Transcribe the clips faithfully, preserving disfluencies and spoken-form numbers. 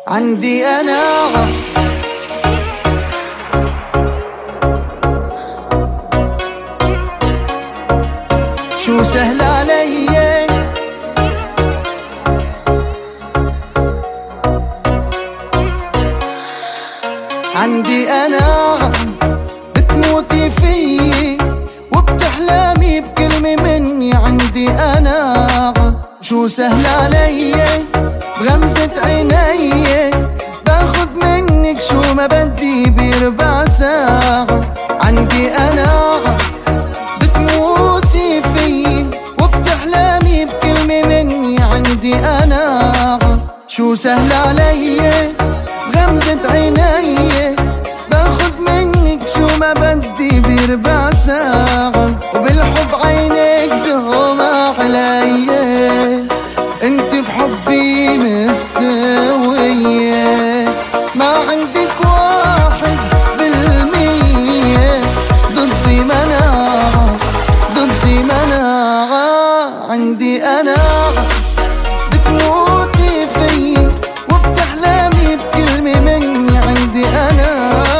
عندي أنا شو سهل علي، عندي أنا بتموتي فيي وبتحلمي بكلمة مني. عندي أنا شو سهل علي، بغمزة عيني باخد منك شو ما بدي بربع ساعة. عندي أنا بتموتي فيي وبتحلمي بكلمة مني. عندي أنا شو سهل علي، بغمزة عيني باخد منك شو ما بدي بربع ساعة. وبالحب عينك دوما علي، انت بحبي مستوية. ما عندك واحد بالمية، ضدي مناعة ضدي مناعة. عندي أنا بتموتي فيي وبتحلمي بكلمة مني. عندي أنا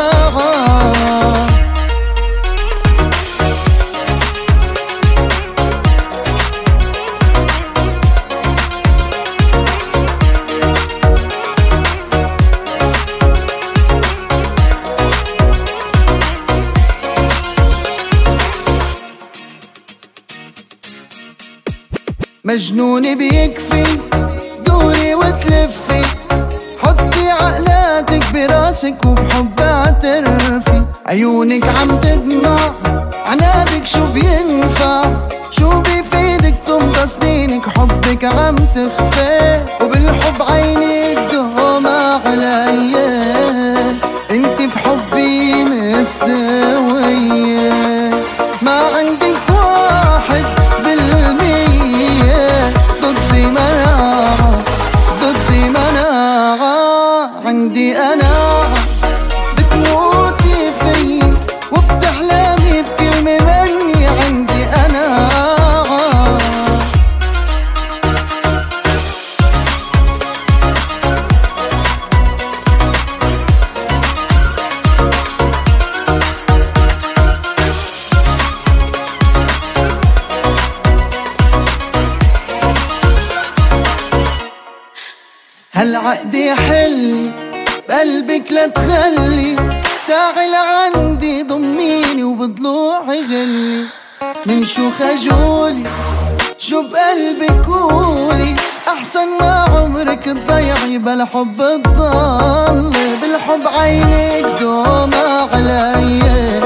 مجنون بيكفي دوري وتلفي، حطي عقلاتك براسك وبحب اعترفي. عيونك عم تدمع عنادك شو بينفع، شو بيفيدك تمضى سنينك حبك عم تخفي. وبالحب عينك دوما علي، انت بحبي مستوية. ما عندك واحد بالمية، ضدي مناعة ضدي مناعة. عندي أنا بتموتي فيي وبتحلمي بكلمة مني. عندي أنا هالعقد يحلي بقلبك لا تخلي، تعال عندي ضميني وبضلوعي غلي. من شو خجولي شو بقلبك قولي، أحسن ما عمرك تضيعي بلا حب تضلي. بالحب عينك دوما علي،